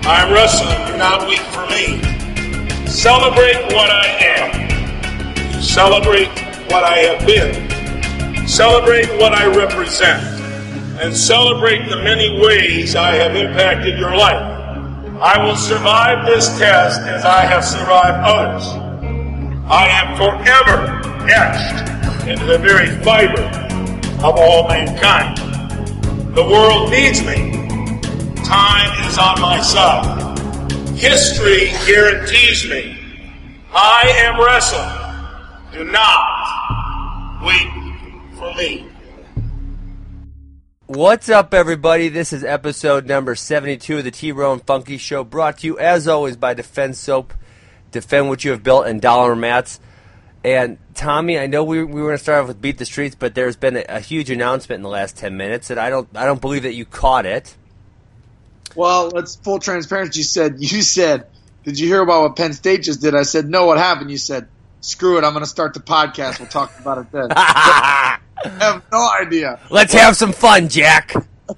I'm wrestling. Do not weep for me. Celebrate what I am. Celebrate what I have been. Celebrate what I represent. And celebrate the many ways I have impacted your life. I will survive this test as I have survived others. I am forever etched into the very fiber of all mankind. The world needs me. Time is on my side. History guarantees me. I am wrestling. Do not wait for me. What's up, everybody? This is episode number 72 of the T-Row and Funky Show, brought to you, as always, by Defend Soap. Defend what you have built and dollar mats. And, Tommy, I know we were going to start off with Beat the Streets, but there's been a huge announcement in the last 10 minutes, and I don't believe that you caught it. Well, let's full transparency. You said, did you hear about what Penn State just did? I said, no, what happened? You said, screw it, I'm going to start the podcast. We'll talk about it then. I have no idea. Let's have some fun, Jack.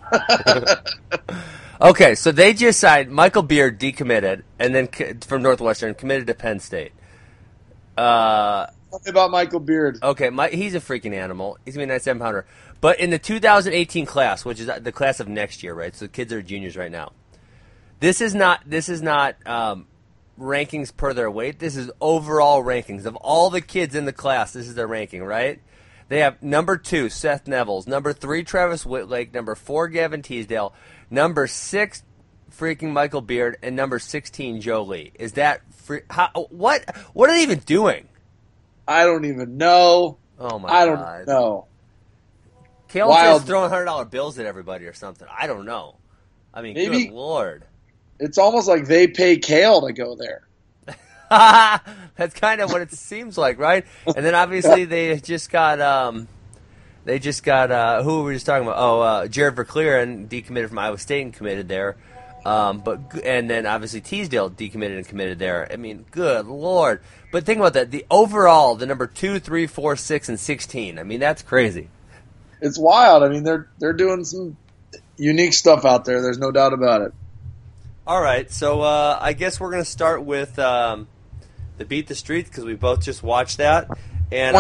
Okay, so they just signed Michael Beard, decommitted, and then from Northwestern, committed to Penn State. Tell me about Michael Beard. Okay, he's a freaking animal. He's going to be a 97-pounder. But in the 2018 class, which is the class of next year, right? So the kids are juniors right now. This is not rankings per their weight. This is overall rankings of all the kids in the class. This is their ranking, right? They have number 2, Seth Nevels, number 3, Travis Whitlake, number 4, Gavin Teasdale, number 6, freaking Michael Beard, and number 16, Joe Lee. Is that what are they even doing? I don't even know. Oh my God. God. I don't know. Kalen says throwing $100 bills at everybody or something. I don't know. I mean, maybe, good Lord. It's almost like they pay Kale to go there. That's kind of what it seems like, right? And then obviously they just got who were we just talking about? Jared Verclearen decommitted from Iowa State and committed there. And then obviously Teasdale decommitted and committed there. I mean, good Lord. But think about that. The overall, the number 2, 3, 4, 6, and 16. I mean, that's crazy. It's wild. I mean, they're doing some unique stuff out there. There's no doubt about it. All right, so I guess we're going to start with the Beat the Streets because we both just watched that. And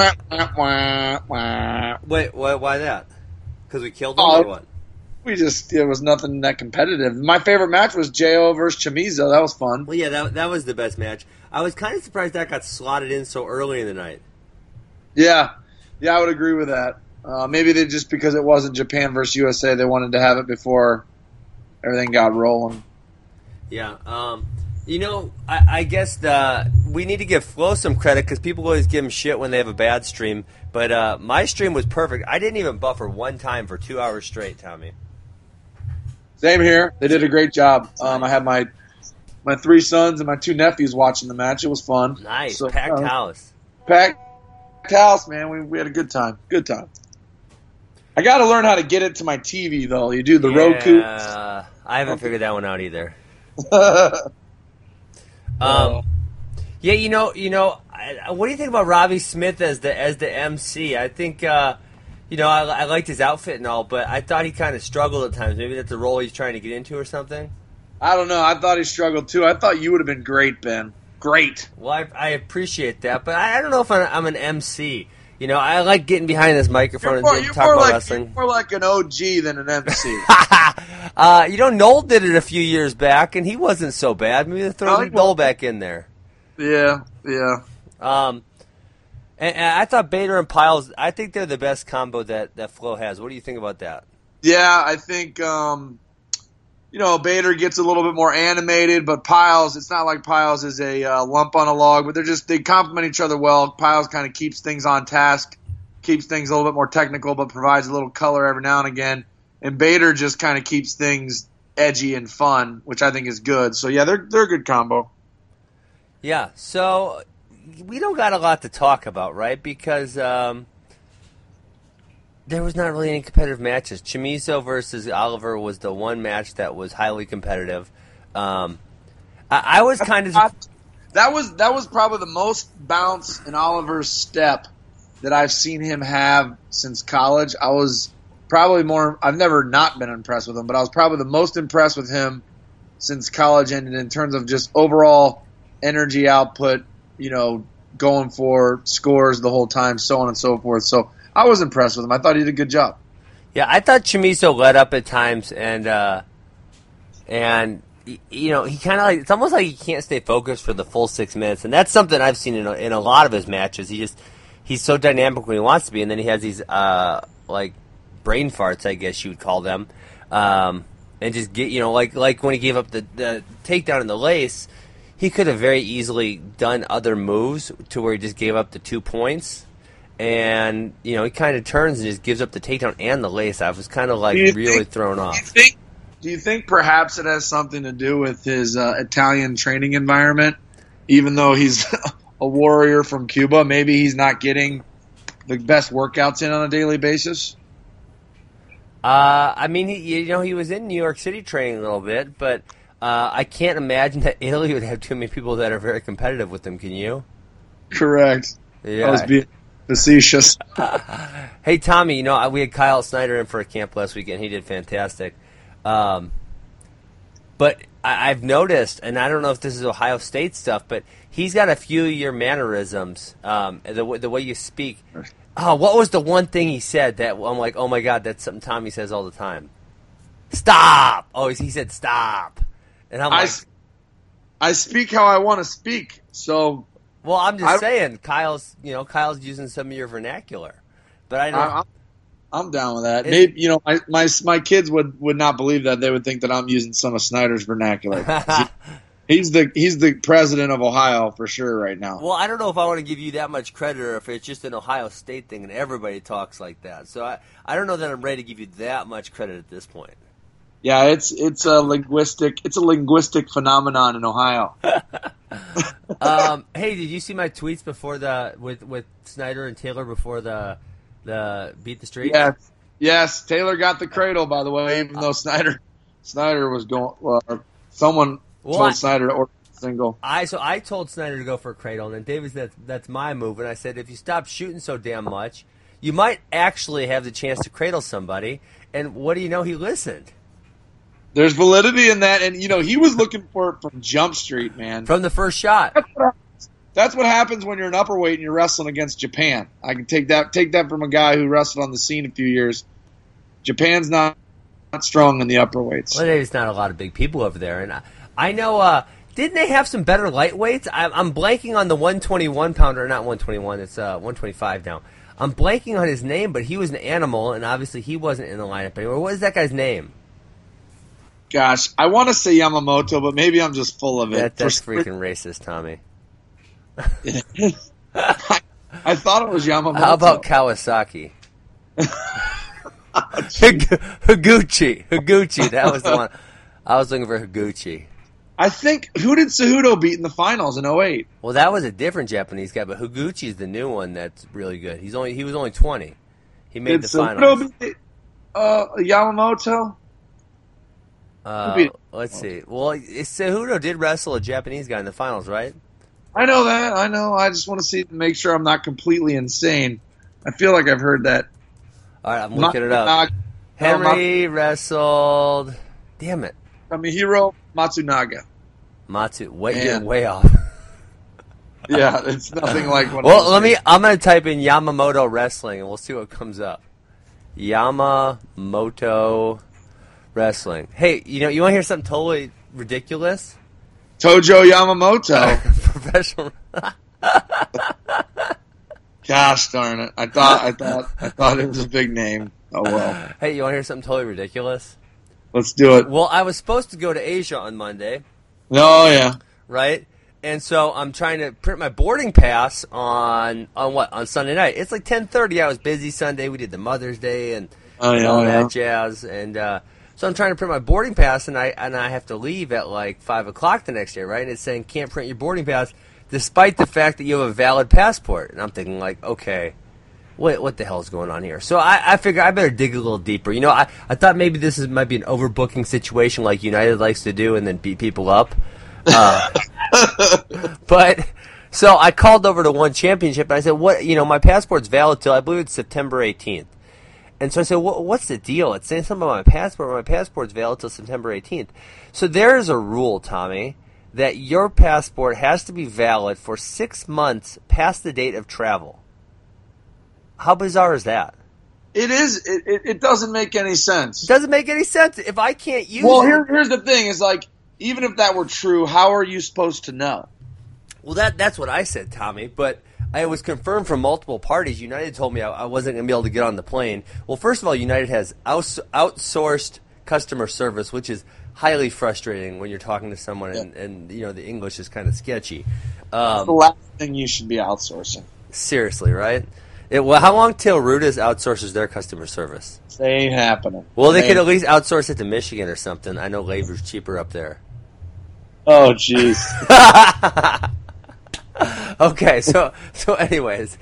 wait, why that? Because we killed them or what? It was nothing that competitive. My favorite match was Jo versus Chamizo. That was fun. Well, yeah, that was the best match. I was kind of surprised that got slotted in so early in the night. Yeah, I would agree with that. Maybe they just because it wasn't Japan versus USA, they wanted to have it before everything got rolling. Yeah, I guess we need to give Flo some credit because people always give him shit when they have a bad stream. But my stream was perfect. I didn't even buffer one time for 2 hours straight, Tommy. Same here. They did a great job. I had my 3 sons and my 2 nephews watching the match. It was fun. Nice. So, packed house. Packed house, man. We had a good time. Good time. I got to learn how to get it to my TV, though. You do the Roku. I haven't figured that one out either. Yeah, you know. What do you think about Robbie Smith as the MC? I think I liked his outfit and all, but I thought he kind of struggled at times. Maybe that's the role he's trying to get into or something. I don't know. I thought he struggled too. I thought you would have been great, Ben. Great. Well, I appreciate that, but I don't know if I'm an MC. You know, I like getting behind this microphone and talking about wrestling. You're more like an OG than an MC. Noel did it a few years back, and he wasn't so bad. Maybe throw Noel back in there. Yeah. And I thought Bader and Piles, I think they're the best combo that Flo has. What do you think about that? Yeah, I think, Bader gets a little bit more animated, but Piles, it's not like Piles is a lump on a log, but they complement each other well. Piles kind of keeps things on task, keeps things a little bit more technical, but provides a little color every now and again. And Bader just kind of keeps things edgy and fun, which I think is good. So, yeah, they're a good combo. Yeah, so we don't got a lot to talk about, right? Because there was not really any competitive matches. Chamizo versus Oliver was the one match that was highly competitive. I was kind of that was probably the most bounce in Oliver's step that I've seen him have since college. I was probably I've never not been impressed with him, but I was probably the most impressed with him since college ended in terms of just overall energy output, going for scores the whole time, so on and so forth. So I was impressed with him. I thought he did a good job. Yeah, I thought Chamizo let up at times, and he kind of it's almost like he can't stay focused for the full 6 minutes, and that's something I've seen in a lot of his matches. He's so dynamic when he wants to be, and then he has these brain farts, I guess you would call them, and just get like when he gave up the takedown in the lace. He could have very easily done other moves to where he just gave up the 2 points. And, he kind of turns and just gives up the takedown and the lace. I was kind of really thrown off. Do you think perhaps it has something to do with his Italian training environment? Even though he's a warrior from Cuba, maybe he's not getting the best workouts in on a daily basis? He was in New York City training a little bit, but I can't imagine that Italy would have too many people that are very competitive with him. Can you? Correct. Yeah. I was being facetious. Hey, Tommy, we had Kyle Snyder in for a camp last weekend. He did fantastic. But I've noticed, and I don't know if this is Ohio State stuff, but he's got a few of your mannerisms, the way you speak. Oh, what was the one thing he said that I'm like, oh my God, that's something Tommy says all the time? Stop! Oh, he said stop. And I'm like, I speak how I want to speak. So, well, I'm just saying, Kyle's using some of your vernacular, but I know I'm down with that. Maybe my kids would not believe that. They would think that I'm using some of Snyder's vernacular. He's the president of Ohio for sure right now. Well, I don't know if I want to give you that much credit or if it's just an Ohio State thing and everybody talks like that. So I don't know that I'm ready to give you that much credit at this point. Yeah, it's a linguistic phenomenon in Ohio. Hey, did you see my tweets before with Snyder and Taylor before the beat the streak? Yes. Taylor got the cradle, by the way, even though Snyder was going. Someone told Snyder to order a single. I told Snyder to go for a cradle, and then David said that's my move, and I said if you stop shooting so damn much, you might actually have the chance to cradle somebody. And what do you know? He listened. There's validity in that, and he was looking for it from Jump Street, man. From the first shot. That's what happens when you're an upperweight and you're wrestling against Japan. I can take that from a guy who wrestled on the scene a few years. Japan's not strong in the upperweights. Well, there's not a lot of big people over there, and I know. Didn't they have some better lightweights? I'm blanking on the 121 pounder, not 121. It's 125 now. I'm blanking on his name, but he was an animal, and obviously he wasn't in the lineup anymore. What is that guy's name? Gosh, I want to say Yamamoto, but maybe I'm just full of it. That's freaking racist, Tommy. I thought it was Yamamoto. How about Kawasaki? Higuchi. That was the one. I was looking for Higuchi. I think, who did Cejudo beat in the finals in 2008? Well, that was a different Japanese guy, but Higuchi is the new one that's really good. He was only 20. He made the finals. Did Cejudo beat Yamamoto? Let's see. Well, Cejudo did wrestle a Japanese guy in the finals, right? I know that. I know. I just want to make sure I'm not completely insane. I feel like I've heard that. All right, I'm looking it up. Henry wrestled. Damn it. Kamihiro Matsunaga. You're way off. Yeah, it's nothing like what. Well, I'm going to type in Yamamoto wrestling and we'll see what comes up. Yamamoto wrestling. Hey, you want to hear something totally ridiculous? Tojo Yamamoto. Professional. Gosh darn it! I thought it was a big name. Oh well. Hey, you want to hear something totally ridiculous? Let's do it. Well, I was supposed to go to Asia on Monday. Oh yeah. Right. And so I'm trying to print my boarding pass on Sunday night. It's like 10:30. I was busy Sunday. We did the Mother's Day and all that jazz. And so I'm trying to print my boarding pass, and I have to leave at like 5 o'clock the next day, right? And it's saying can't print your boarding pass despite the fact that you have a valid passport. And I'm thinking like, okay, what the hell is going on here? So I figure I better dig a little deeper. I thought maybe this might be an overbooking situation like United likes to do and then beat people up. But so I called over to One Championship and I said, what, my passport's valid till I believe it's September 18th. And so I said, what's the deal? It's saying something about my passport. My passport's valid till September 18th. So there is a rule, Tommy, that your passport has to be valid for 6 months past the date of travel. How bizarre is that? It is. It doesn't make any sense. It doesn't make any sense. If I can't use it. Well, here's the thing. Is like, even if that were true, how are you supposed to know? Well, that's what I said, Tommy. But it was confirmed from multiple parties. United told me I wasn't going to be able to get on the plane. Well, first of all, United has outsourced customer service, which is highly frustrating when you're talking to someone and the English is kind of sketchy. That's the last thing you should be outsourcing. Seriously, right? Well, how long till Ruda's outsources their customer service? It ain't happening. Well, they could at least outsource it to Michigan or something. I know labor's cheaper up there. Oh, jeez. Okay, so anyways,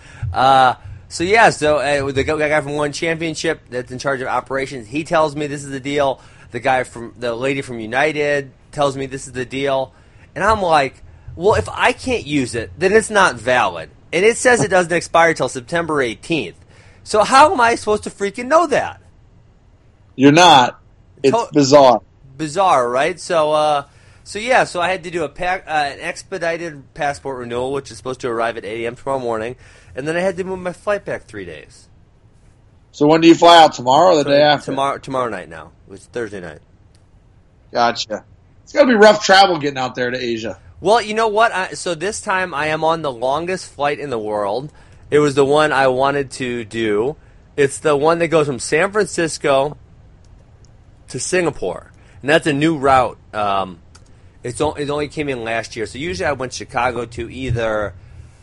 the guy from One Championship that's in charge of operations, he tells me this is the deal. The lady from United tells me this is the deal, and I'm like, well, if I can't use it, then it's not valid. And it says it doesn't expire till September 18th. So how am I supposed to freaking know that? You're not. It's bizarre. Bizarre, right? So I had to do an expedited passport renewal, which is supposed to arrive at 8 a.m. tomorrow morning, and then I had to move my flight back 3 days. So when do you fly out? Tomorrow or the day after? Tomorrow night now. It's Thursday night. Gotcha. It's got to be rough travel getting out there to Asia. Well, you know what? So this time I am on the longest flight in the world. It was the one I wanted to do. It's the one that goes from San Francisco to Singapore, and that's a new route. It only came in last year. So usually I went Chicago to either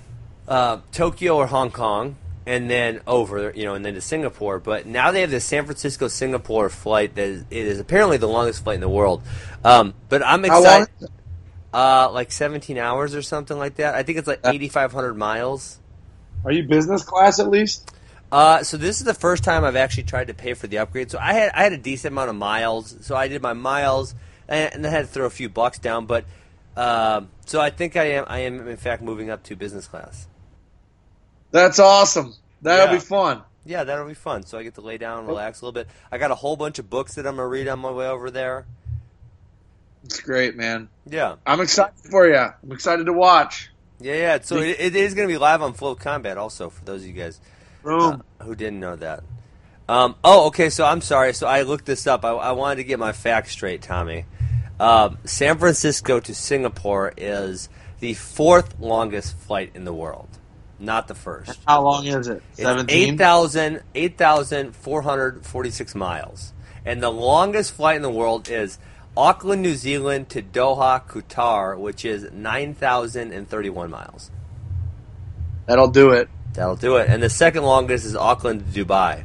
Tokyo or Hong Kong, and then and then to Singapore. But now they have the San Francisco-Singapore flight it is apparently the longest flight in the world. But I'm excited. How long? Like 17 hours or something like that. I think it's like 8,500 miles. Are you business class at least? So this is the first time I've actually tried to pay for the upgrade. So I had a decent amount of miles. So I did my miles, and I had to throw a few bucks down. But so I think I am in fact moving up to business class. That's awesome. That'll be fun. Yeah, that'll be fun. So I get to lay down and relax a little bit. I got a whole bunch of books that I'm gonna read on my way over there. It's great, man. Yeah. I'm excited for you. I'm excited to watch. Yeah. So it is going to be live on Flow Combat also, for those of you guys who didn't know that. Okay, so I'm sorry. So I looked this up. I wanted to get my facts straight, Tommy. San Francisco to Singapore is the 4th longest flight in the world, not the first. How long is it? 17? 8,446 miles. And the longest flight in the world is Auckland, New Zealand to Doha, Qatar, which is 9,031 miles. That'll do it. And the second longest is Auckland to Dubai.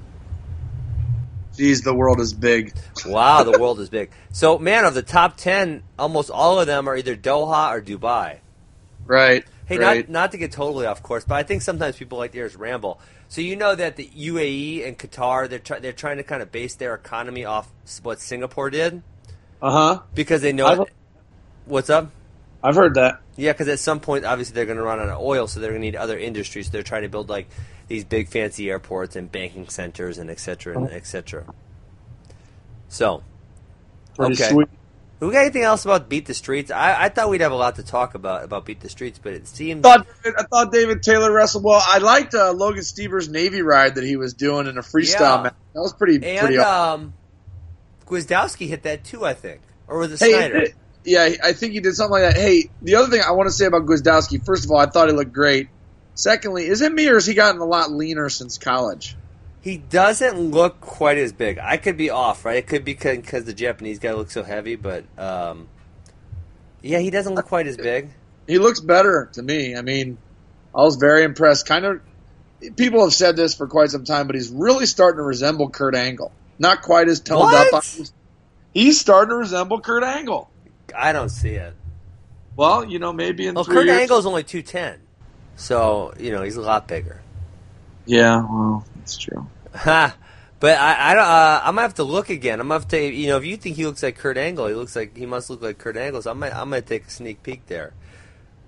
Jeez, the world is big. Wow, the world is big. So, man, of the top 10, almost all of them are either Doha or Dubai. Right. Hey, right. Not to get totally off course, but I think sometimes people like to hear us ramble. So you know that the UAE and Qatar, they're trying to kind of base their economy off what Singapore did? Uh-huh. Because they know what's up? I've heard that. Yeah, because at some point, obviously, they're going to run out of oil, so they're going to need other industries. So they're trying to build, like, these big fancy airports and banking centers and et cetera, and et cetera. So, Pretty okay. Sweet. We got anything else about Beat the Streets? I thought we'd have a lot to talk about Beat the Streets, but it seems... I thought David Taylor wrestled well. I liked Logan Stevers' Navy ride that he was doing in a freestyle match. That was pretty awesome. Gwiazdowski hit that too, I think. Or was it Snyder? Yeah, I think he did something like that. Hey, the other thing I want to say about Gwiazdowski, first of all, I thought he looked great. Secondly, is it me or has he gotten a lot leaner since college? He doesn't look quite as big. I could be off, right? It could be because the Japanese guy looks so heavy, but yeah, he doesn't look quite as big. He looks better to me. I mean, I was very impressed. People have said this for quite some time, but he's really starting to resemble Kurt Angle. Not quite as toned up. He's starting to resemble Kurt Angle. I don't see it. Well, maybe in 3 Kurt years. Angle's only 210, so he's a lot bigger. Yeah, well, that's true. Ha! But I'm gonna have to look again. I'm gonna have to, if you think he looks like Kurt Angle, he must look like Kurt Angle. So I'm gonna take a sneak peek there.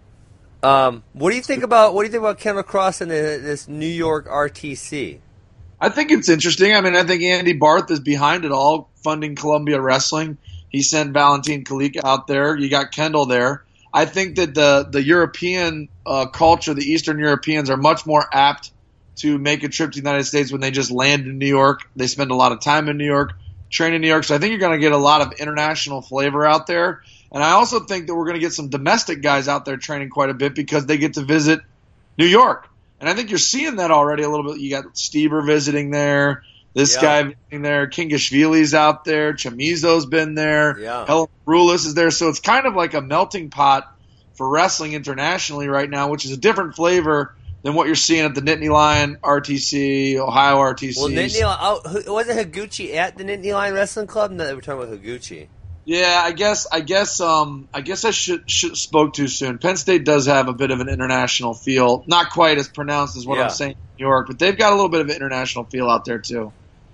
What do you think about Ken Lacrosse and this New York RTC? I think it's interesting. I mean, I think Andy Barth is behind it all, funding Columbia Wrestling. He sent Valentin Kalika out there. You got Kendall there. I think that the European culture, the Eastern Europeans, are much more apt to make a trip to the United States when they just land in New York. They spend a lot of time in New York, train in New York. So I think you're going to get a lot of international flavor out there. And I also think that we're going to get some domestic guys out there training quite a bit because they get to visit New York. And I think you're seeing that already a little bit. You got Steber visiting there. This guy visiting there. Kingashvili's out there. Chamizo's been there. Yeah. Helen Brulis is there. So it's kind of like a melting pot for wrestling internationally right now, which is a different flavor than what you're seeing at the Nittany Lion RTC, Ohio RTC. Well, Nittany, wasn't Higuchi at the Nittany Lion Wrestling Club? No, we're talking about Higuchi. Yeah, I guess I should spoke too soon. Penn State does have a bit of an international feel, not quite as pronounced as what I'm saying in New York, but they've got a little bit of an international feel out there too.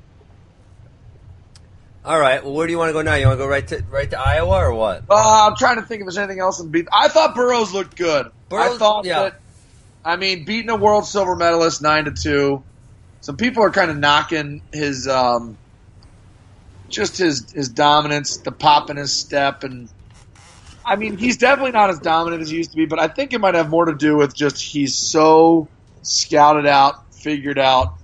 All right. Well, where do you want to go now? You want to go right to Iowa or what? I'm trying to think if there's anything else in beat. I thought Burroughs looked good. I thought that. I mean, beating a world silver medalist 9-2. Some people are kind of knocking his just his dominance, the pop in his step, and I mean, he's definitely not as dominant as he used to be. But I think it might have more to do with just he's so scouted out, figured out.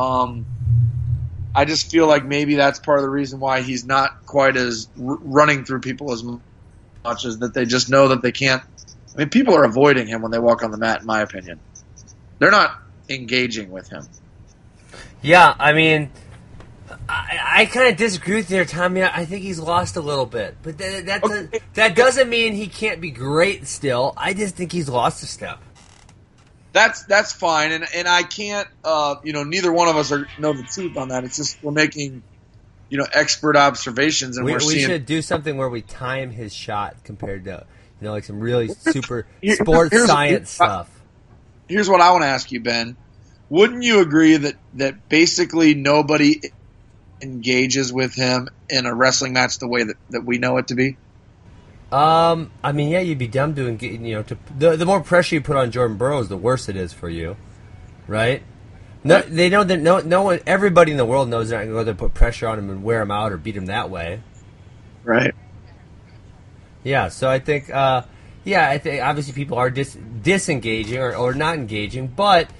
I just feel like maybe that's part of the reason why he's not quite as running through people as much as that they just know that they can't. I mean, people are avoiding him when they walk on the mat, in my opinion. They're not engaging with him. Yeah, I mean, I kind of disagree with you there, Tommy. I think he's lost a little bit. But that doesn't mean he can't be great still. I just think he's lost a step. That's fine, and I can't, neither one of us know the truth on that. It's just we're making, expert observations, and we should do something where we time his shot compared to, like some really super sports science stuff. Here's what I want to ask you, Ben. Wouldn't you agree that basically nobody engages with him in a wrestling match the way that we know it to be? I mean, yeah, you'd be dumb to engage. The more pressure you put on Jordan Burroughs, the worse it is for you, right? No, they know that no one, everybody in the world knows they're not going to put pressure on him and wear him out or beat him that way, right? Yeah, so I think, I think obviously people are disengaging or not engaging, but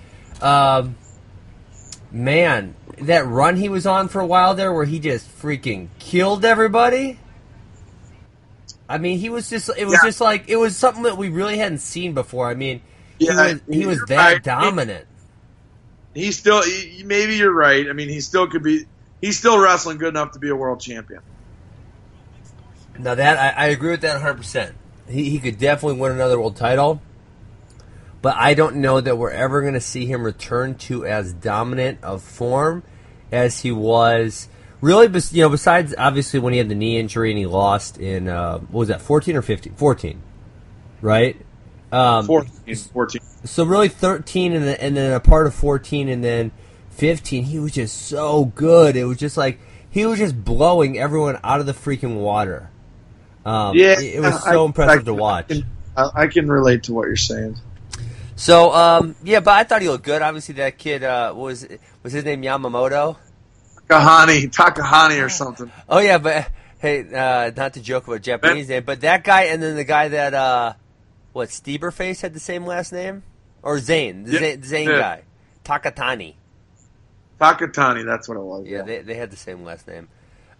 man, that run he was on for a while there, where he just freaking killed everybody. I mean, he was just. It was just like it was something that we really hadn't seen before. I mean, he was that dominant. He's still. Maybe you're right. I mean, he still could be. He's still wrestling good enough to be a world champion. Now that I agree with that 100%. He could definitely win another world title, but I don't know that we're ever going to see him return to as dominant of form as he was. Really, besides obviously when he had the knee injury and he lost in, what was that, 14 or 15? 14, right? 14. So really 13 and then a part of 14 and then 15, he was just so good. It was just like, he was just blowing everyone out of the freaking water. It was so impressive to watch. I can relate to what you're saying. So, but I thought he looked good. Obviously that kid, was his name Yamamoto? Takahani or something. Oh yeah, but hey, not to joke about Japanese name, but that guy and then the guy that Steberface had the same last name, or Zane, Zane guy, Takatani, that's what it was. Yeah, they had the same last name.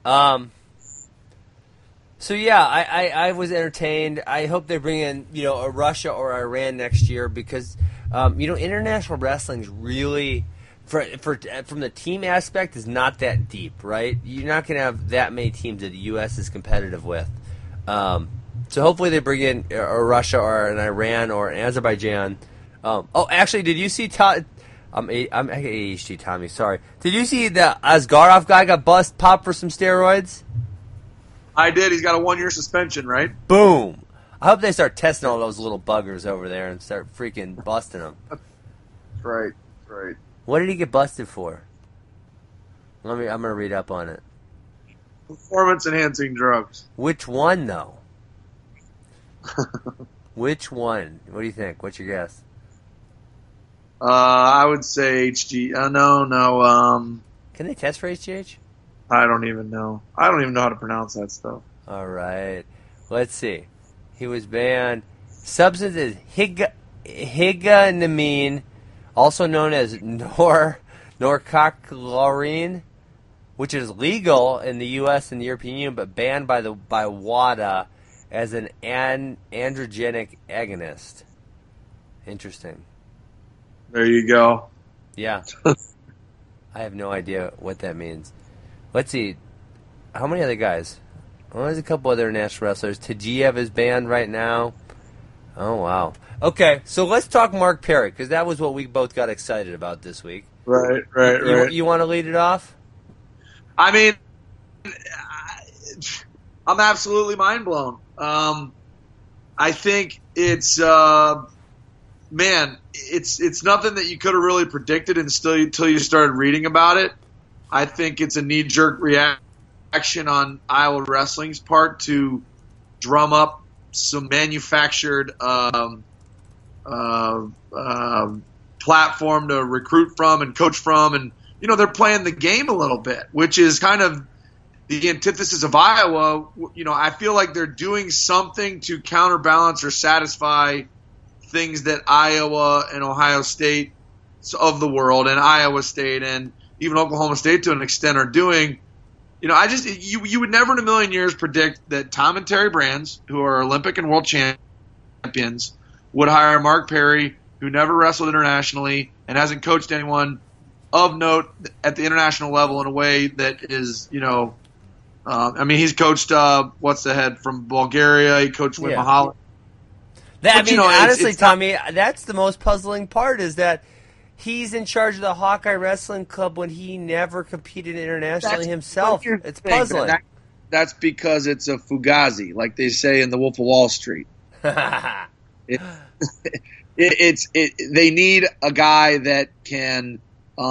So yeah, I was entertained. I hope they bring in a Russia or Iran next year because international wrestling is really. From the team aspect, is not that deep, right? You're not going to have that many teams that the U.S. is competitive with. So hopefully they bring in a Russia or an Iran or an Azerbaijan. Actually, did you see I'm ADHD, Tommy, sorry. Did you see the Asgarov guy got popped for some steroids? I did. He's got a 1-year suspension, right? Boom. I hope they start testing all those little buggers over there and start freaking busting them. Right. What did he get busted for? I'm gonna read up on it. Performance-enhancing drugs. Which one, though? Which one? What do you think? What's your guess? I would say HG. No. Can they test for HGH? I don't even know. I don't even know how to pronounce that stuff. All right. Let's see. He was banned. Substance is higanamine, also known as norcochlorine, which is legal in the U.S. and the European Union, but banned by WADA as an androgenic agonist. Interesting. There you go. Yeah. I have no idea what that means. Let's see. How many other guys? Well, there's a couple other national wrestlers. Tadjiev is banned right now. Oh, wow. Okay, so let's talk Mark Perry, because that was what we both got excited about this week. Right. You want to lead it off? I mean, I'm absolutely mind blown. I think it's it's nothing that you could have really predicted until you started reading about it. I think it's a knee-jerk reaction on Iowa Wrestling's part to drum up some manufactured platform to recruit from and coach from, and they're playing the game a little bit, which is kind of the antithesis of Iowa. I feel like they're doing something to counterbalance or satisfy things that Iowa and Ohio State of the world, and Iowa State and even Oklahoma State to an extent are doing. You would never in a million years predict that Tom and Terry Brands, who are Olympic and world champions, would hire Mark Perry, who never wrestled internationally and hasn't coached anyone of note at the international level in a way that is, he's coached what's the head from Bulgaria. He coached Wim Holland. Honestly, Tommy, that's the most puzzling part is that he's in charge of the Hawkeye Wrestling Club when he never competed internationally himself. It's puzzling. That's because it's a fugazi, like they say in The Wolf of Wall Street. They need a guy that can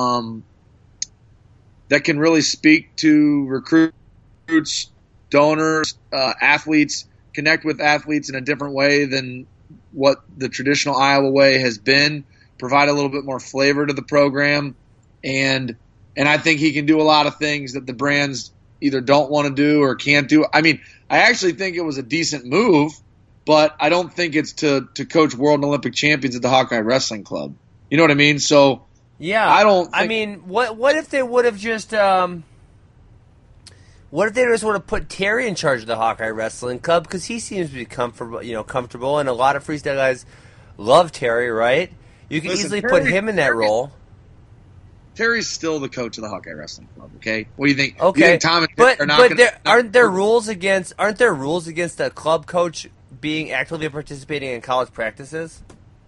really speak to recruits, donors, athletes, connect with athletes in a different way than what the traditional Iowa way has been, provide a little bit more flavor to the program, and I think he can do a lot of things that the Brands either don't want to do or can't do. I mean, I actually think it was a decent move, but I don't think it's to coach world and Olympic champions at the Hawkeye Wrestling Club. You know what I mean? So yeah, what if they would have just what if they just would have put Terry in charge of the Hawkeye Wrestling Club, because he seems to be comfortable, and a lot of freestyle guys love Terry, right? You can easily put him in that role. Terry's still the coach of the Hawkeye Wrestling Club. Okay, what do you think? Okay, you think Tom and Terry are not aren't there rules against a club coach being actively participating in college practices?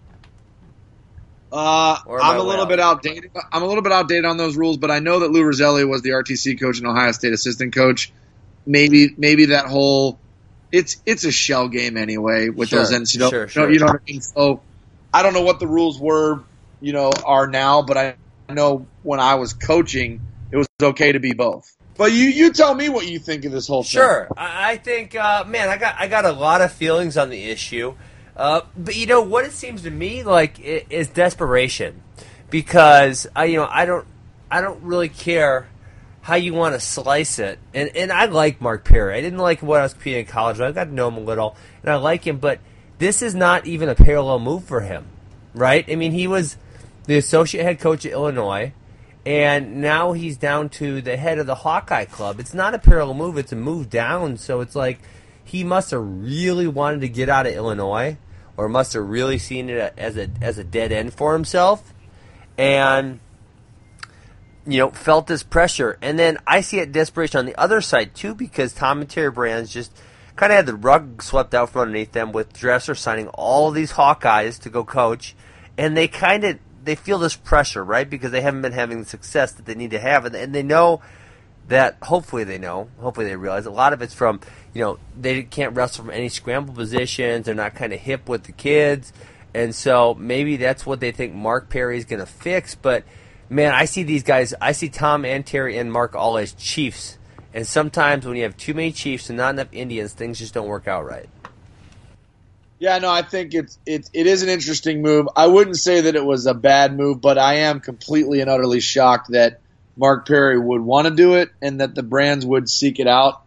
I'm a little bit outdated. I'm a little bit outdated on those rules, but I know that Lou Roselli was the RTC coach and Ohio State assistant coach. Maybe that whole it's a shell game anyway with those NCAA. Sure. You know what I mean? So I don't know what the rules were, are now, but I know when I was coaching, it was okay to be both. But you tell me what you think of this whole thing. Sure, I think, I got a lot of feelings on the issue. But what it seems to me like is desperation, because I don't really care how you want to slice it, and I like Mark Perry. I didn't like what I was competing in college, but I got to know him a little, and I like him. But this is not even a parallel move for him, right? I mean, he was the associate head coach at Illinois, and now he's down to the head of the Hawkeye Club. It's not a parallel move; it's a move down. So it's like he must have really wanted to get out of Illinois, or must have really seen it as a dead end for himself, and felt this pressure. And then I see it desperation on the other side too, because Tom and Terry Brands just kind of had the rug swept out from underneath them with Dresser signing all these Hawkeyes to go coach, and they feel this pressure, right? Because they haven't been having the success that they need to have, and they know that hopefully they realize a lot of it's from, they can't wrestle from any scramble positions. They're not kind of hip with the kids. And so maybe that's what they think Mark Perry is going to fix. But, man, I see these guys, I see Tom and Terry and Mark all as chiefs. And sometimes when you have too many chiefs and not enough Indians, things just don't work out right. Yeah, no, I think it is an interesting move. I wouldn't say that it was a bad move, but I am completely and utterly shocked that Mark Perry would want to do it and that the brands would seek it out.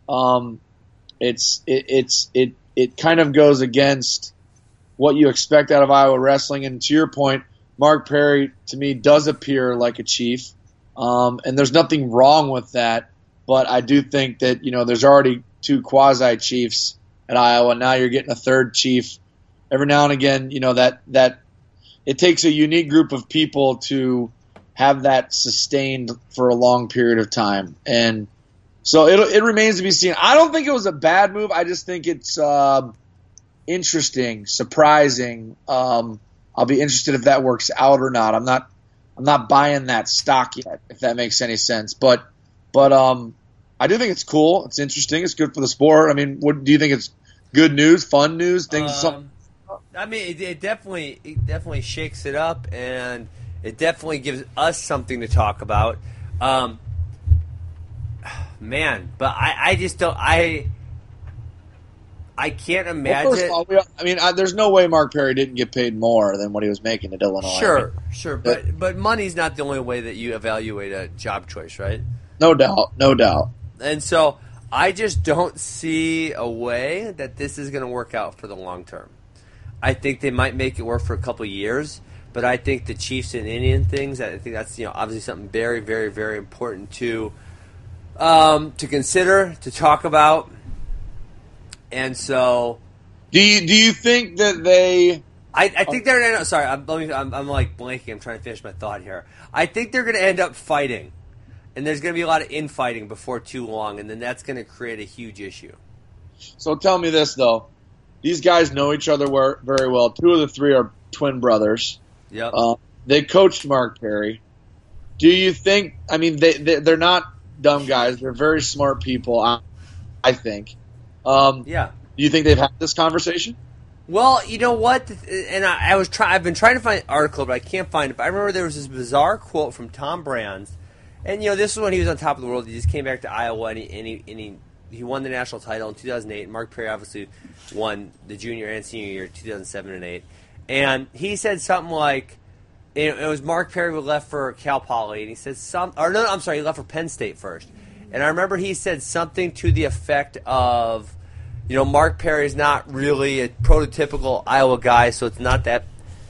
It kind of goes against what you expect out of Iowa wrestling. And to your point, Mark Perry to me does appear like a chief, and there's nothing wrong with that. But I do think that there's already 2 quasi chiefs at Iowa. Now you're getting a 3rd chief. Every now and again, that it takes a unique group of people to have that sustained for a long period of time. And so it remains to be seen. I don't think it was a bad move. I just think it's interesting, surprising. I'll be interested if that works out or not. I'm not buying that stock yet, if that makes any sense. But I do think it's cool. It's interesting. It's good for the sport. I mean, what do you think? It's good news, fun news, things. I mean, it definitely shakes it up, and it definitely gives us something to talk about. Man, but I just don't. I can't imagine. Well, first of all, there's no way Mark Perry didn't get paid more than what he was making at Illinois. Sure, but money's not the only way that you evaluate a job choice, right? No doubt. And so I just don't see a way that this is going to work out for the long term. I think they might make it work for a couple of years, but I think the Chiefs and Indian things, I think that's obviously something very, very, very important to consider, to talk about. And so, do you think that they? I think they're going to. Sorry, I'm like blanking. I'm trying to finish my thought here. I think they're going to end up fighting. And there's going to be a lot of infighting before too long, and then that's going to create a huge issue. So tell me this, though. These guys know each other very well. 2 of the 3 are twin brothers. Yep. They coached Mark Perry. Do you think – I mean, they're not dumb guys. They're very smart people, I think. Yeah. Do you think they've had this conversation? Well, you know what? And I've been trying to find an article, but I can't find it. But I remember there was this bizarre quote from Tom Brands. And, this was when he was on top of the world. He just came back to Iowa, and he won the national title in 2008. Mark Perry obviously won the junior and senior year, 2007 and 8. And he said something like, it was Mark Perry who left for Cal Poly, and he said he left for Penn State first. And I remember he said something to the effect of, Mark Perry is not really a prototypical Iowa guy, so it's not that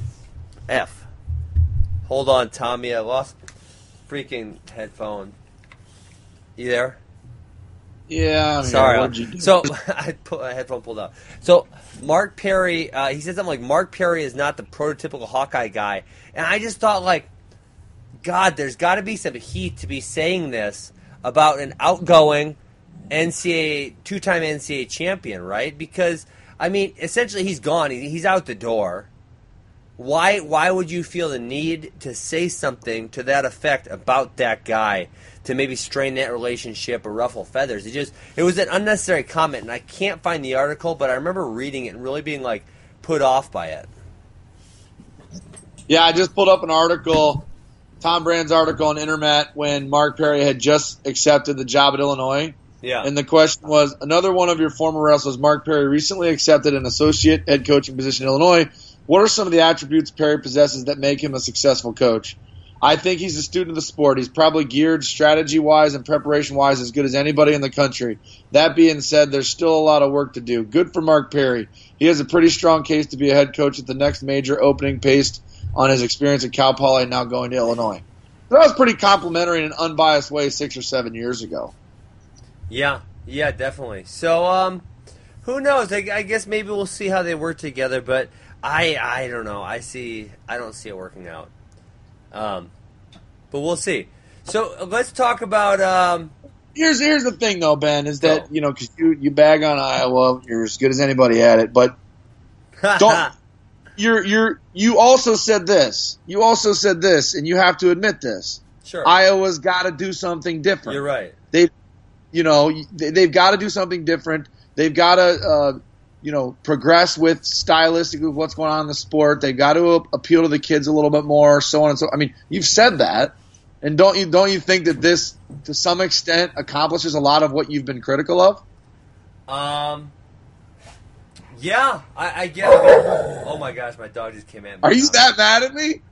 F. Hold on, Tommy, I lost freaking headphone. You there? Yeah. Sorry. What'd you do? So I put my headphone pulled up. So Mark Perry, he said something like, Mark Perry is not the prototypical Hawkeye guy. And I just thought, like, God, there's got to be some heat to be saying this about an outgoing two-time NCAA champion, right? Because, I mean, essentially he's gone. He's out the door. Why would you feel the need to say something to that effect about that guy to maybe strain that relationship or ruffle feathers? It was an unnecessary comment, and I can't find the article, but I remember reading it and really being like put off by it. Yeah, I just pulled up an article, Tom Brand's article on Intermat when Mark Perry had just accepted the job at Illinois. Yeah. And the question was, another one of your former wrestlers, Mark Perry, recently accepted an associate head coaching position in Illinois. What are some of the attributes Perry possesses that make him a successful coach? I think he's a student of the sport. He's probably geared strategy-wise and preparation-wise as good as anybody in the country. That being said, there's still a lot of work to do. Good for Mark Perry. He has a pretty strong case to be a head coach at the next major opening based on his experience at Cal Poly and now going to Illinois. That was pretty complimentary in an unbiased way 6 or 7 years ago. Yeah, definitely. So, who knows? I guess maybe we'll see how they work together, but I don't know. I don't see it working out. But we'll see. So let's talk about. Here's the thing, though, Ben, is that because you bag on Iowa, you're as good as anybody at it, but don't. You also said this. And you have to admit this. Sure. Iowa's got to do something different. You're right. They've got to do something different. They've got to. Progress with stylistically with what's going on in the sport. They got to appeal to the kids a little bit more, so on and so. I mean, you've said that, and don't you think that this, to some extent, accomplishes a lot of what you've been critical of? Yeah, I get it. Oh my gosh, my dog just came at me. Are you that mad at me?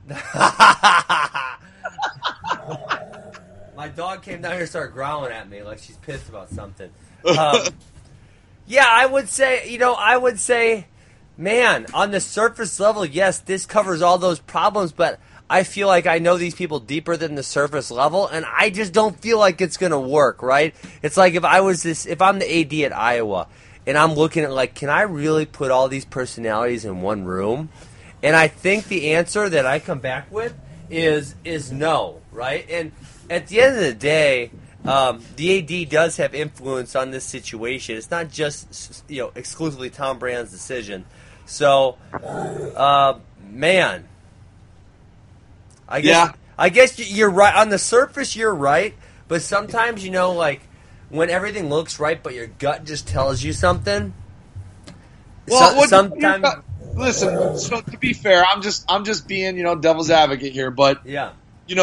My dog came down here and started growling at me like she's pissed about something. Yeah, I would say, man, on the surface level, yes, this covers all those problems, but I feel like I know these people deeper than the surface level, and I just don't feel like it's going to work, right? It's like if I'm the AD at Iowa, and I'm looking at, like, can I really put all these personalities in one room? And I think the answer that I come back with is no, right? And at the end of the day, the AD does have influence on this situation. It's not just exclusively Tom Brand's decision. So, man, I guess you're right on the surface. You're right, but sometimes like when everything looks right, but your gut just tells you something. Well, sometimes. Listen, so to be fair, I'm just being devil's advocate here, but yeah.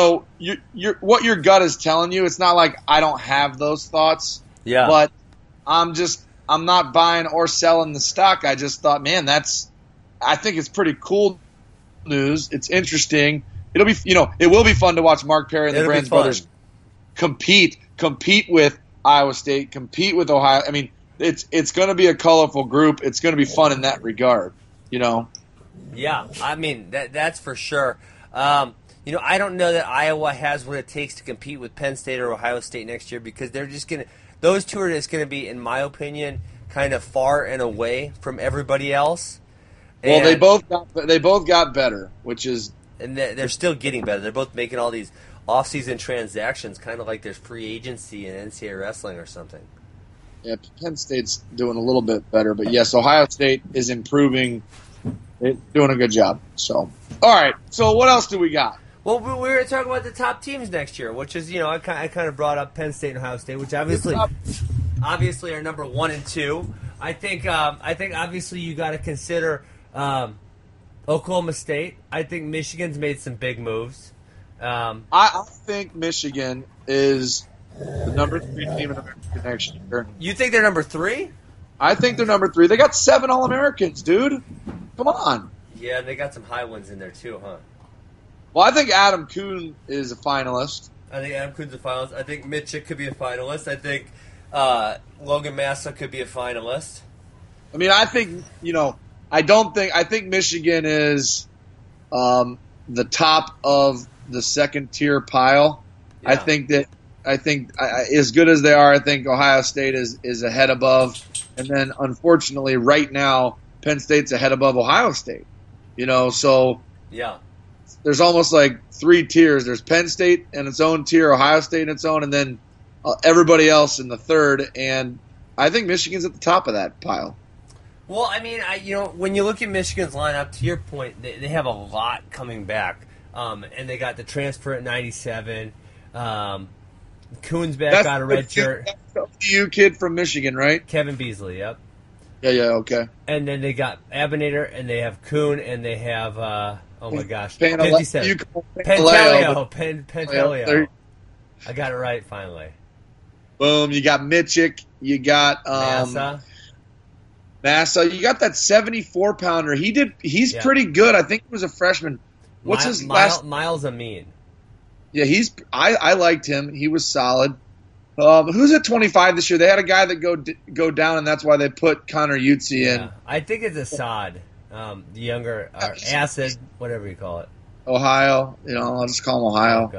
What your gut is telling you, it's not like I don't have those thoughts. Yeah. But I'm not buying or selling the stock. I just thought, man, I think it's pretty cool news. It's interesting. It will be fun to watch Mark Perry and the Brands brothers compete with Iowa State, compete with Ohio. I mean, it's going to be a colorful group. It's going to be fun in that regard, Yeah, I mean, that's for sure. I don't know that Iowa has what it takes to compete with Penn State or Ohio State next year because they're just going to – those two are just going to be, in my opinion, kind of far and away from everybody else. Well, they both got better, which is – and they're still getting better. They're both making all these off-season transactions, kind of like there's free agency in NCAA wrestling or something. Yeah, Penn State's doing a little bit better, but yes, Ohio State is improving. They're doing a good job. So, all right. So, what else do we got? Well, we were talking about the top teams next year, which is, I kind of brought up Penn State and Ohio State, which obviously are number 1 and 2. I think obviously you got to consider Oklahoma State. I think Michigan's made some big moves. I think Michigan is the number 3 team in America next year. You think they're number 3? I think they're number 3. They got 7 All-Americans, dude. Come on. Yeah, they got some high ones in there too, huh? Well, I think Adam Kuhn is a finalist. I think Adam Kuhn's a finalist. I think Mitchell could be a finalist. I think Logan Massa could be a finalist. I mean, I think, I think Michigan is the top of the second tier pile. Yeah. I think as good as they are, I think Ohio State is a head above. And then, unfortunately, right now, Penn State's a head above Ohio State. So yeah. There's almost like 3 tiers. There's Penn State in its own tier, Ohio State in its own, and then everybody else in the third. And I think Michigan's at the top of that pile. Well, I mean, when you look at Michigan's lineup, to your point, they have a lot coming back. And they got the transfer at 97. Kuhn's back on a red shirt. That's the U kid from Michigan, right? Kevin Beasley, yep. Yeah, okay. And then they got Abinator, and they have Kuhn, and they have, oh my gosh, 57. Pentelio. I got it right, finally. Boom, you got Mitchick, you got Massa. You got that 74-pounder. He's pretty good. I think he was a freshman. What's his last? Miles Amin. Yeah, I liked him. He was solid. Who's at 25 this year? They had a guy that go down, and that's why they put Connor Utsi in. I think it's Assad, the younger, or Acid, whatever you call it. Ohio. I'll just call him Ohio.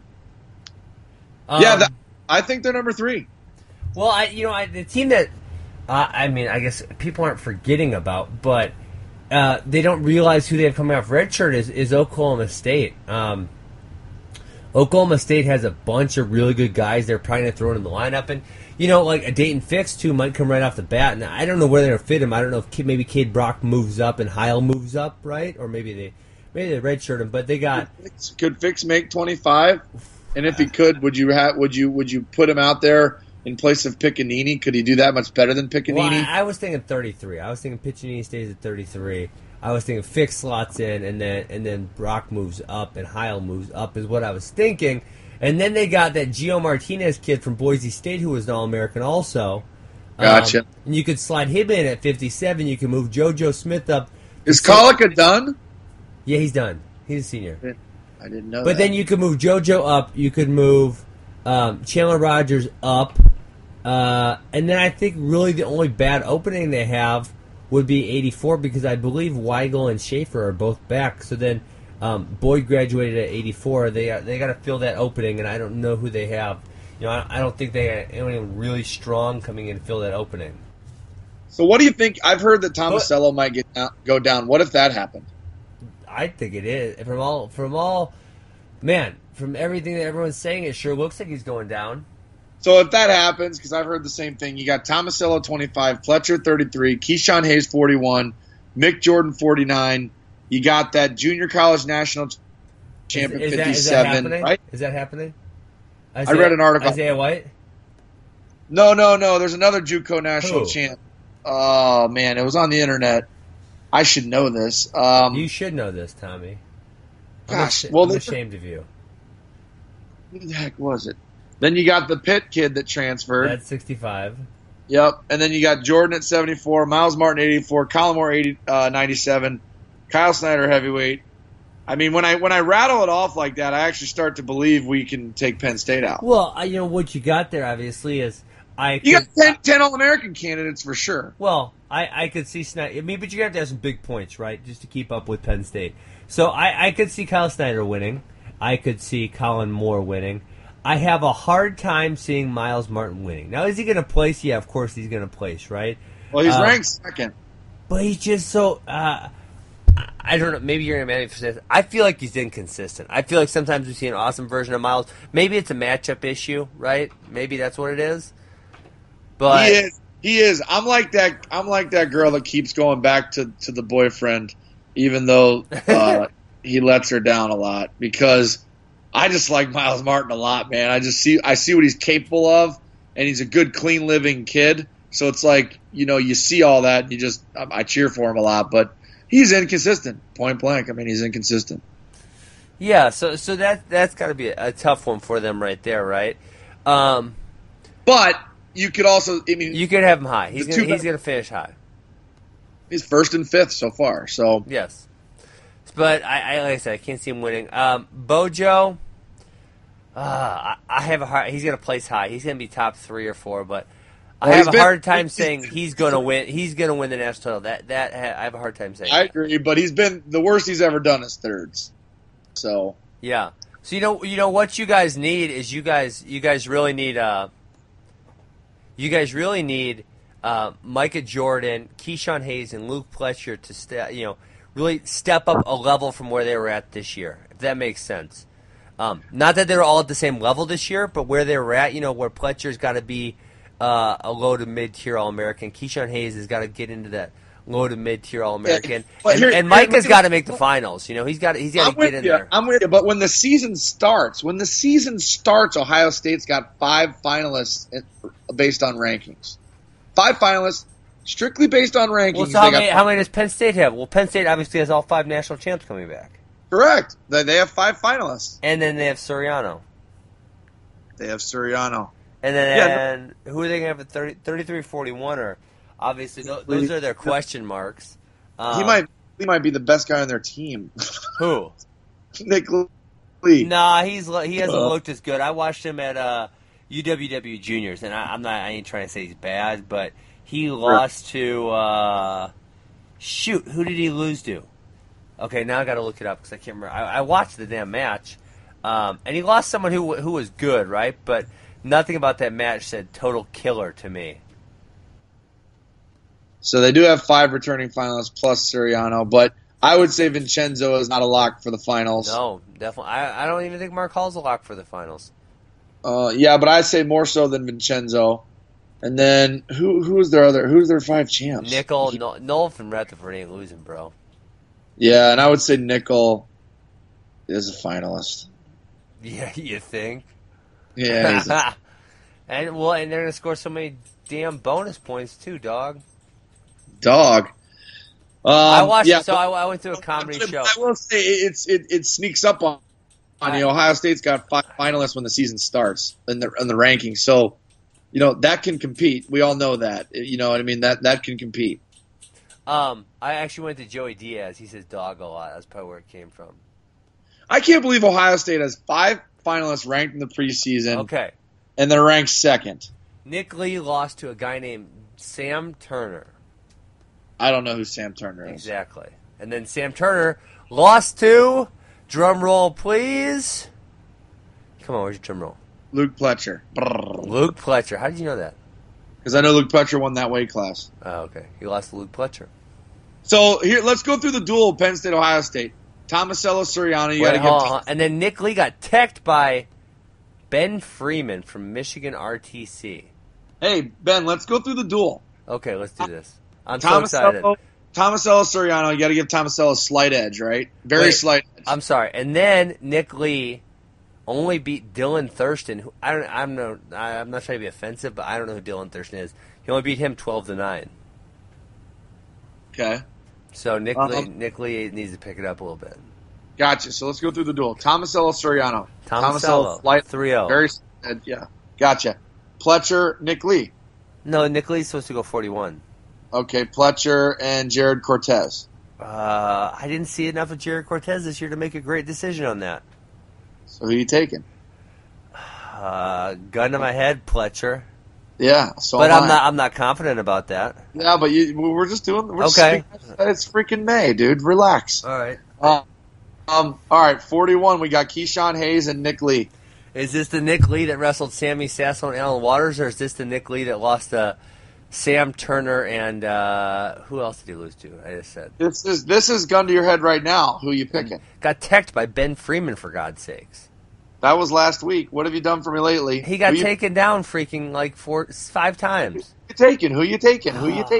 Oh, God. I think they're number 3. Well, the team that I guess people aren't forgetting about, but they don't realize who they have coming off redshirt is Oklahoma State. Oklahoma State has a bunch of really good guys they're probably going to throw in the lineup. And, like a Dayton Fix, too, might come right off the bat. And I don't know where they're going to fit him. I don't know if maybe Cade Brock moves up and Heil moves up, right? Or maybe they redshirt him. But they got... Could Fix make 25? And if he could, would you put him out there in place of Piccinini? Could he do that much better than Piccinini? Well, I was thinking 33. I was thinking Piccinini stays at 33. I was thinking Fix slots in, and then Brock moves up, and Heil moves up is what I was thinking. And then they got that Gio Martinez kid from Boise State who was an All-American also. Gotcha. And you could slide him in at 57. You can move JoJo Smith up. Is Kolika done? Yeah, he's done. He's a senior. I didn't know that. But then you could move JoJo up. You could move Chandler Rogers up. And then I think really the only bad opening they have would be 84 because I believe Weigel and Schaefer are both back. So then Boyd graduated at 84. They got to fill that opening, and I don't know who they have. I don't think they have anyone really strong coming in to fill that opening. So what do you think? I've heard that Tomasello might go down. What if that happened? I think it is. From everything that everyone's saying, it sure looks like he's going down. So if that happens, because I've heard the same thing, you got Tomasello 25, Pletcher 33, Keyshawn Hayes 41, Mick Jordan 49. You got that junior college national champion 57, right? Is that happening? I read an article. Isaiah White? No. There's another JUCO national champ. Oh, man, it was on the internet. I should know this. You should know this, Tommy. Gosh, I'm ashamed of you. Who the heck was it? Then you got the Pitt kid that transferred. That's 65. Yep. And then you got Jordan at 74, Miles Martin 84, Colin Moore 97, Kyle Snyder heavyweight. I mean, when I rattle it off like that, I actually start to believe we can take Penn State out. Well, what you got there obviously is you got 10 All-American candidates for sure. Well, I could see Snyder. But you have to have some big points, right, just to keep up with Penn State. So I could see Kyle Snyder winning. I could see Colin Moore winning. I have a hard time seeing Miles Martin winning. Now, is he going to place? Yeah, of course he's going to place, right? Well, he's ranked second. But he's just so... I don't know. Maybe you're going to manifest. I feel like he's inconsistent. I feel like sometimes we see an awesome version of Miles. Maybe it's a matchup issue, right? Maybe that's what it is. But he is. I'm like that girl that keeps going back to the boyfriend, even though he lets her down a lot. Because I just like Miles Martin a lot, man. I see what he's capable of, and he's a good, clean living kid. So it's like you see all that, and I cheer for him a lot, but. He's inconsistent, point blank. I mean, he's inconsistent. Yeah, so that's got to be a tough one for them right there, right? But you could also, you could have him high. He's going to finish high. He's first and fifth so far. So yes, but I like I said, I can't see him winning. Bojo, I have a hard. He's going to place high. He's going to be top 3 or 4, but. I have a hard time saying he's going to win. He's going to win the national title. That I have a hard time saying. I agree, but he's been the worst he's ever done is thirds. So yeah. So you know what you guys need is you guys really need Micah Jordan, Keyshawn Hayes, and Luke Pletcher to really step up a level from where they were at this year. If that makes sense. Not that they're all at the same level this year, but where they were at, where Pletcher's got to be. A low to mid tier All American. Keyshawn Hayes has got to get into that low to mid tier All American, and Micah's got to make the finals. He's got to get in there. I'm with you, but when the season starts, Ohio State's got 5 finalists based on rankings. 5 finalists strictly based on rankings. Well, so how many does Penn State have? Well, Penn State obviously has all 5 national champs coming back. Correct. They have 5 finalists, and then they have Suriano. And then who are they going to have at 33-41? Or obviously those are their question marks. He might be the best guy on their team. Who? Nick Lee. Nah, he hasn't looked as good. I watched him at UWW Juniors, and I ain't trying to say he's bad, but he lost to who did he lose to? Okay, now I got to look it up because I can't remember. I watched the damn match, and he lost someone who was good, right? But nothing about that match said total killer to me. So they do have 5 returning finalists plus Suriano, but I would say Vincenzo is not a lock for the finals. No, definitely. I don't even think Mark Hall's a lock for the finals. Yeah, but I'd say more so than Vincenzo. And then who's their 5 champs? Nickel, Noel from Rutherford ain't losing, bro. Yeah, and I would say Nickel is a finalist. Yeah, you think? Yeah. And they're gonna score so many damn bonus points too, dog. I watched it, so I went to a comedy show. I will say it sneaks up on you. Ohio State's got 5 finalists when the season starts in the rankings. So that can compete. We all know that. You know what I mean? That can compete. I actually went to Joey Diaz. He says dog a lot. That's probably where it came from. I can't believe Ohio State has 5 finalists ranked in the preseason. Okay. And they're ranked second. Nick Lee lost to a guy named Sam Turner. I don't know who Sam Turner is. Exactly. And then Sam Turner lost to, drum roll please. Come on, where's your drum roll? Luke Pletcher. Luke Pletcher. How did you know that? Because I know Luke Pletcher won that weight class. Oh, okay. He lost to Luke Pletcher. So here, let's go through the duel of Penn State, Ohio State. Tomasello, Soriano. You got to hold. And then Nick Lee got teched by Ben Freeman from Michigan RTC. Hey, Ben, let's go through the duel. Okay, let's do this. I'm so excited. Tomasello, Soriano. You got to give Tomasello a slight edge, right? Very slight edge. I'm sorry. And then Nick Lee only beat Dylan Thurston. Who I'm not trying to be offensive, but I don't know who Dylan Thurston is. He only beat him 12-9. Okay. So Nick Lee needs to pick it up a little bit. Gotcha. So let's go through the duel. Tomasello, Soriano. Tomasello, slight 3-0. Very yeah. Gotcha. Pletcher, Nick Lee. No, Nick Lee's supposed to go 41. Okay, Pletcher and Jared Cortez. I didn't see enough of Jared Cortez this year to make a great decision on that. So who are you taking? Gun to my head, Pletcher. Yeah, so but I'm not confident about that. Yeah, but we're just doing. Okay, it's freaking May, dude. Relax. All right. All right. 41. We got Keyshawn Hayes and Nick Lee. Is this the Nick Lee that wrestled Sammy Sasso and Alan Waters, or is this the Nick Lee that lost to Sam Turner and who else did he lose to? I just said this is gun to your head right now. Who you picking? Got teched by Ben Freeman, for God's sakes. That was last week. What have you done for me lately? He got taken down freaking like 5 times. Who you taking?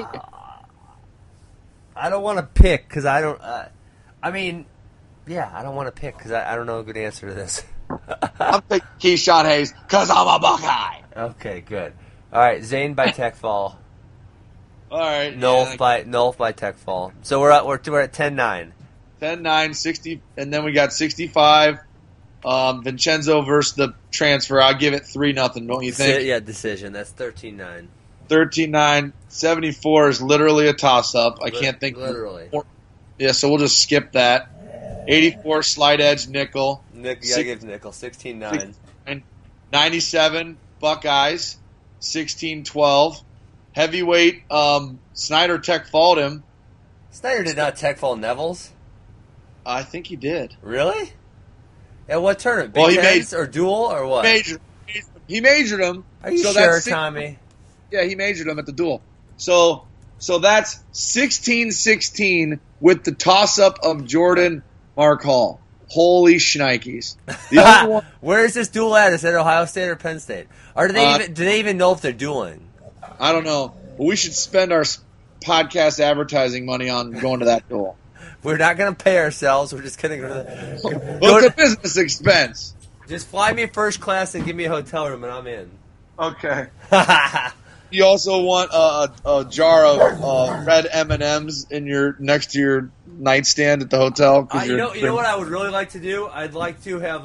I don't want to pick because I don't. I don't want to pick because I don't know a good answer to this. I'm taking Keyshawn Hayes because I'm a Buckeye. Okay, good. All right, Zane by Tech Fall. All right, Nolf by Tech Fall. So we're at 10-9. 10-9, 60, and then we got 65. Vincenzo versus the transfer. I'll give it 3-0. Don't you think? Yeah, decision. That's 13-9. 13-9. 74 is literally a toss-up. I can't think. Literally. Yeah, so we'll just skip that. 84 slide edge nickel. You gotta give nickel 16-9. 97 Buckeyes 16-12. Heavyweight Snyder tech faulted him. Snyder did not tech fall Neville's. I think he did. Really? At what tournament? Big Tens or dual or what? He majored him. Are you sure, Tommy? Yeah, he majored him at the duel. So that's 16-16 with the toss-up of Jordan Mark Hall. Holy shnikes. Where is this duel at? Is it Ohio State or Penn State? Or do they even know if they're dueling? I don't know. But we should spend our podcast advertising money on going to that duel. We're not going to pay ourselves. We're just going to go to the... Well, it's a business expense. Just fly me first class and give me a hotel room, and I'm in. Okay. You also want a jar of red M&Ms next to your nightstand at the hotel. You know what I would really like to do? I'd like to have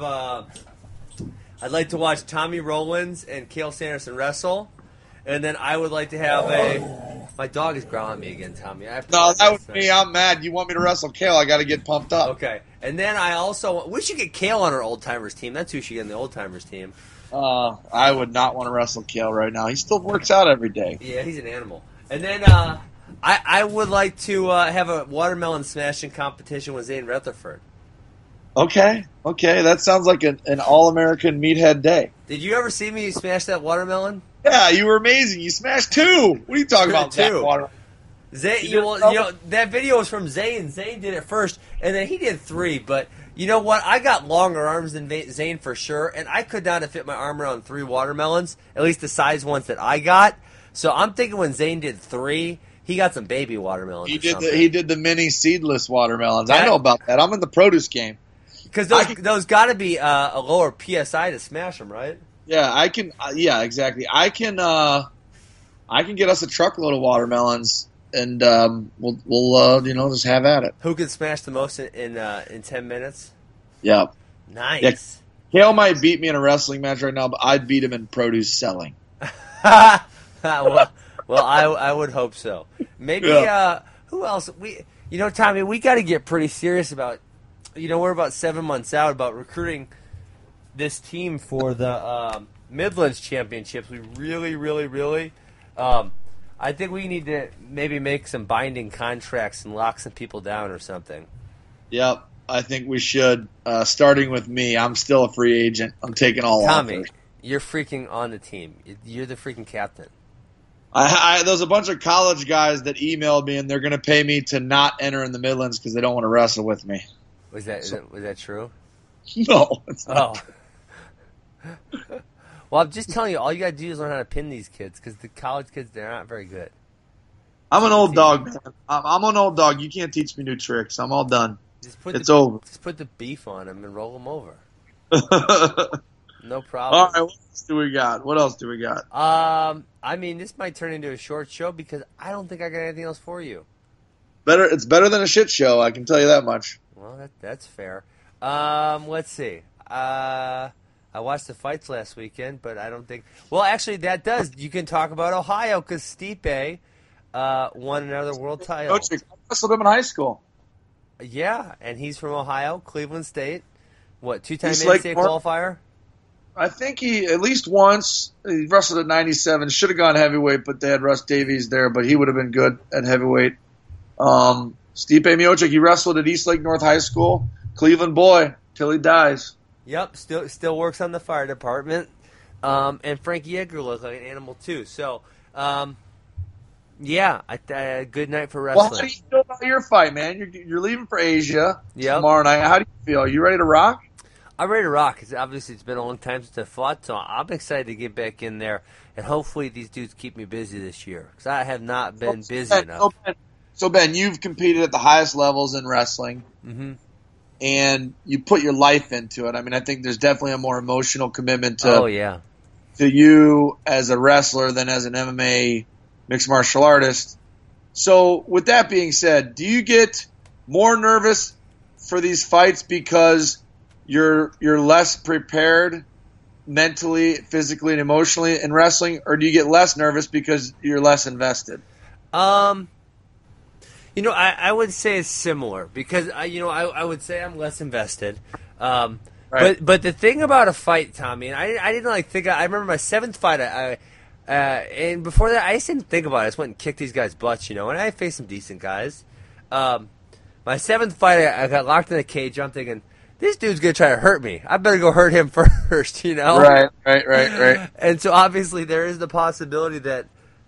I'd like to watch Tommy Rowlands and Cael Sanderson wrestle, and then I would like to have My dog is growling at me again, Tommy. No, that was me. I'm mad. You want me to wrestle Cael? I got to get pumped up. Okay, and then we should get Cael on our old timers team. That's who should get in the old timers team. I would not want to wrestle Cael right now. He still works out every day. Yeah, he's an animal. And then I would like to have a watermelon smashing competition with Zane Rutherford. Okay. That sounds like an all-American meathead day. Did you ever see me smash that watermelon? Yeah, you were amazing. You smashed 2. What are you talking about? 2. That watermelon? Zane, that video was from Zane. Zane did it first, and then he did 3. But you know what? I got longer arms than Zane for sure, and I could not have fit my arm around 3 watermelons, at least the size ones that I got. So I'm thinking when Zane did 3, he got some baby watermelons. He did the mini seedless watermelons. I know about that. I'm in the produce game. Because those got to be a lower PSI to smash them, right? Yeah, I can. Yeah, exactly. I can get us a truckload of watermelons, and we'll just have at it. Who can smash the most in 10 minutes? Yeah. Nice. Yeah. Cael might beat me in a wrestling match right now, but I'd beat him in produce selling. I would hope so. Maybe who else? Tommy, we got to get pretty serious about. We're about 7 months out about recruiting this team for the Midlands Championships. We really, really, really. I think we need to maybe make some binding contracts and lock some people down or something. Yep, I think we should. Starting with me, I'm still a free agent. I'm taking all Tommy, offers. You're freaking on the team. You're the freaking captain. There's a bunch of college guys that emailed me, and they're going to pay me to not enter in the Midlands because they don't want to wrestle with me. Was that true? No, it's not. Well, I'm just telling you, all you got to do is learn how to pin these kids because the college kids, they're not very good. I'm an old dog, man. I'm an old dog. You can't teach me new tricks. I'm all done. It's over. Just put the beef on them and roll them over. No problem. All right, what else do we got? This might turn into a short show because I don't think I got anything else for you. It's better than a shit show, I can tell you that much. Well, that's fair. Let's see. I watched the fights last weekend, but I don't think... Well, actually, that does. You can talk about Ohio because Stipe won another world title. I wrestled him in high school. Yeah, and he's from Ohio, Cleveland State. What, two-time state qualifier? I think he, at least once, he wrestled at 97. Should have gone heavyweight, but they had Russ Davies there, but he would have been good at heavyweight. Stipe Miocic, he wrestled at East Lake North High School. Cleveland boy, till he dies. Yep, still works on the fire department. And Frank Yeager looked like an animal, too. So, good night for wrestling. Well, how do you feel about your fight, man? You're leaving for Asia tomorrow night. How do you feel? Are you ready to rock? I'm ready to rock. Obviously, it's been a long time since I fought, so I'm excited to get back in there. And hopefully these dudes keep me busy this year because I have not been busy enough. So, Ben, you've competed at the highest levels in wrestling. Mm-hmm. And you put your life into it. I mean, I think there's definitely a more emotional commitment to you as a wrestler than as an MMA mixed martial artist. So, with that being said, do you get more nervous for these fights because you're less prepared mentally, physically, and emotionally in wrestling, or do you get less nervous because you're less invested? I would say it's similar because I would say I'm less invested. Right. But the thing about a fight, Tommy, and I didn't think. I remember my 7th fight. And before that, I just didn't think about it. I just went and kicked these guys' butts, and I faced some decent guys. My 7th fight, I got locked in a cage. I'm thinking, this dude's gonna try to hurt me. I better go hurt him first, Right. And so obviously there is the possibility that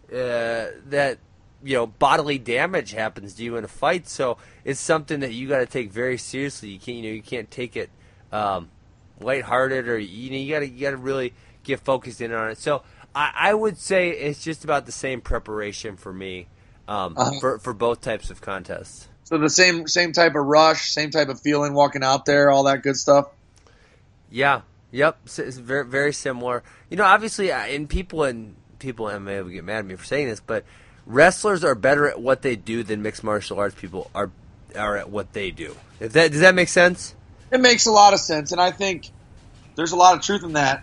bodily damage happens to you in a fight. So it's something that you got to take very seriously. You can't take it lighthearted, or you got to really get focused in on it. So I would say it's just about the same preparation for me for both types of contests. So the same type of rush, same type of feeling walking out there, all that good stuff. Yeah. Yep. It's very, very similar. Obviously, people in MMA will get mad at me for saying this, but wrestlers are better at what they do than mixed martial arts people are at what they do. Does that make sense? It makes a lot of sense, and I think there's a lot of truth in that.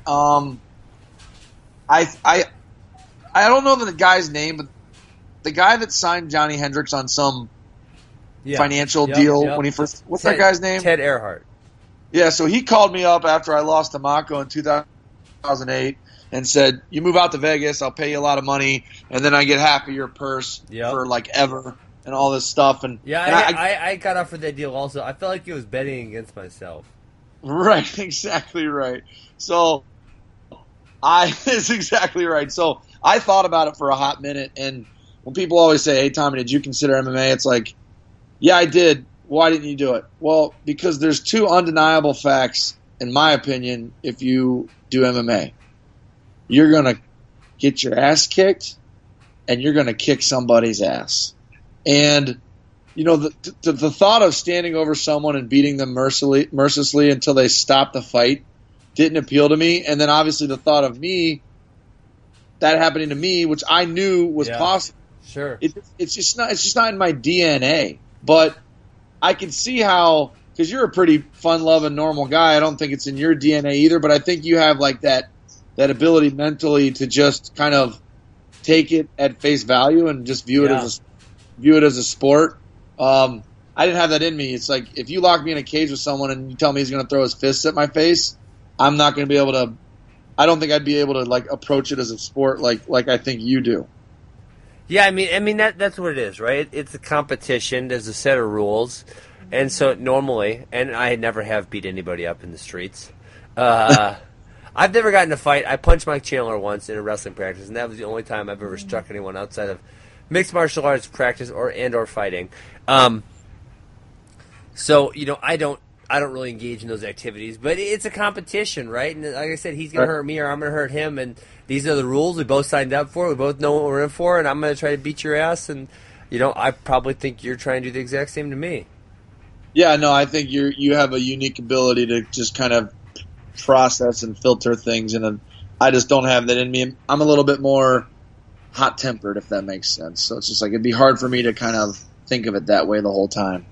I don't know the guy's name, but the guy that signed Johnny Hendricks on some financial deal when he first. What's that guy's name? Ted Earhart. Yeah, so he called me up after I lost to Mako in 2008 and said, "You move out to Vegas, I'll pay you a lot of money, and then I get half of your purse for ever and all this stuff." And I got offered that deal also. I felt like it was betting against myself. Right, exactly right. So it's exactly right. So I thought about it for a hot minute, and when people always say, "Hey, Tommy, did you consider MMA?" It's like, yeah, I did. Why didn't you do it? Well, because there's two undeniable facts, in my opinion, if you do MMA. You're going to get your ass kicked, and you're going to kick somebody's ass. And, the thought of standing over someone and beating them mercilessly until they stop the fight didn't appeal to me. And then obviously the thought of that happening to me, which I knew was possible. Sure. It's just not in my DNA. But I can see how, because you're a pretty fun-loving, normal guy. I don't think it's in your DNA either, but I think you have like that ability mentally to just kind of take it at face value and just view it as a sport. I didn't have that in me. It's like if you lock me in a cage with someone and you tell me he's going to throw his fists at my face, I'm not going to be able to. I don't think I'd be able to like approach it as a sport like I think you do. Yeah, I mean that's what it is, right? It's a competition. There's a set of rules, and so normally, and I never have beat anybody up in the streets. I've never gotten in a fight. I punched Mike Chandler once in a wrestling practice, and that was the only time I've ever struck anyone outside of mixed martial arts practice or fighting. So I don't really engage in those activities, but it's a competition, right? And like I said, he's going to hurt me or I'm going to hurt him, and these are the rules we both signed up for. We both know what we're in for, and I'm going to try to beat your ass, and I probably think you're trying to do the exact same to me. Yeah, no, I think you have a unique ability to just kind of process and filter things, and I just don't have that in me. I'm a little bit more hot-tempered, if that makes sense. So it's just like it'd be hard for me to kind of think of it that way the whole time.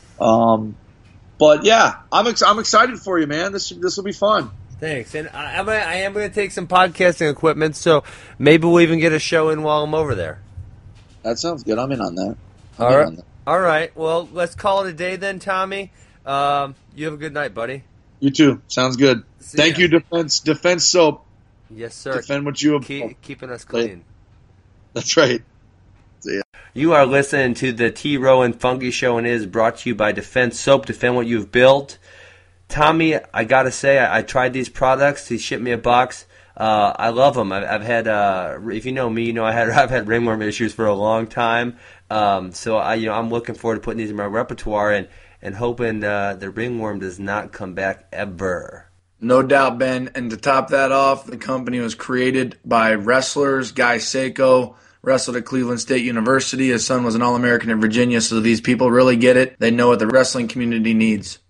But yeah, I'm excited for you, man. This will be fun. Thanks, and I am going to take some podcasting equipment, so maybe we'll even get a show in while I'm over there. That sounds good. I'm in on that. All right. Well, let's call it a day then, Tommy. You have a good night, buddy. You too. Sounds good. Thank you, Defense Soap. Yes, sir. Defend what you have. Keeping us clean. That's right. See ya. You are listening to the T. Rowe and Funky Show, and it is brought to you by Defense Soap. Defend what you've built. Tommy, I got to say, I tried these products. He shipped me a box. I love them. I've had, if you know me, I've had ringworm issues for a long time. So I'm looking forward to putting these in my repertoire and hoping the ringworm does not come back ever. No doubt, Ben. And to top that off, the company was created by wrestlers. Guy Seiko wrestled at Cleveland State University. His son was an All-American in Virginia, so these people really get it. They know what the wrestling community needs.